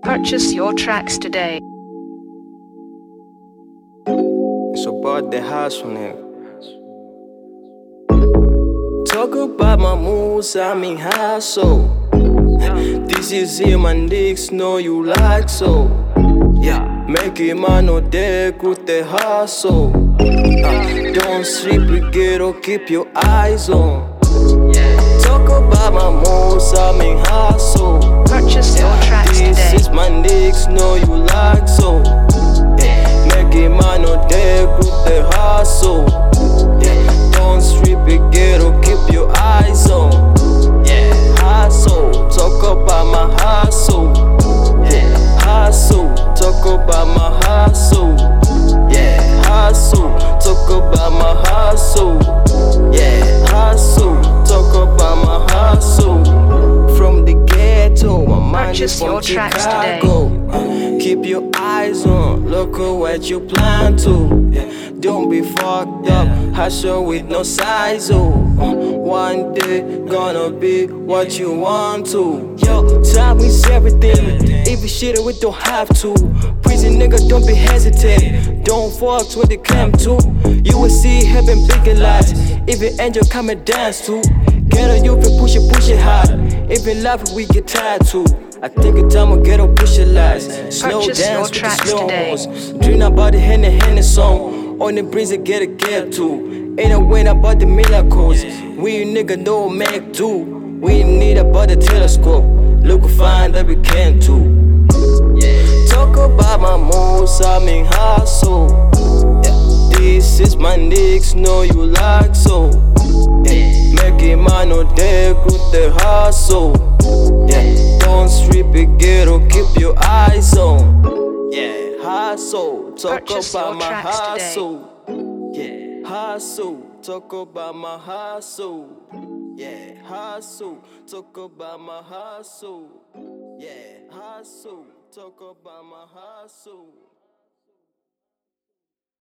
Purchase your tracks today. It's about the house, nigga. Talk about my moves, I mean hustle. This is it, my niggas know you like so. Yeah, make it man no deck with the hustle. Don't sleep, we get or keep your eyes on. Talk about my moves, I mean hustle. Purchase your tracks This today. is my niggas know you like so. Make it man no deck with the hustle. Don't sleep, we get or keep your eyes on. Hustle, talk about my hustle. Hustle, talk about my hustle. Hustle, talk about my hustle. Hustle, talk about my hustle. From the ghetto, my mind is Purchase from your tracks Chicago. Keep your eyes on, look at what you plan to. Don't be fucked up, hustle with no size. One day gonna be what you want to. Yo, time is everything. If you shit it, we don't have to. Prison nigga, don't be hesitant. Don't fuck with the clam too. You will see heaven big lights. If an angel come and dance too. Get on you and push it hard. If in life we get tired too. I think it's time to get on push it lights. Slow Purchase dance your with the tracks slow today. mo's. Dream about the Henny song. On the breeze, get a gap too. Ain't a win about the miracles. We nigga know make do. We need about the telescope. Look fine that we can too. Talk about my moves, I mean hustle. This is my niggas, know you like so. Make it man no deck with the hustle. Don't sleep, get or keep your eyes on. Hustle, talk Purchase about your my tracks today. hustle. Hustle, talk about my hustle. Hustle, talk about my hustle. Hustle, talk about my hustle.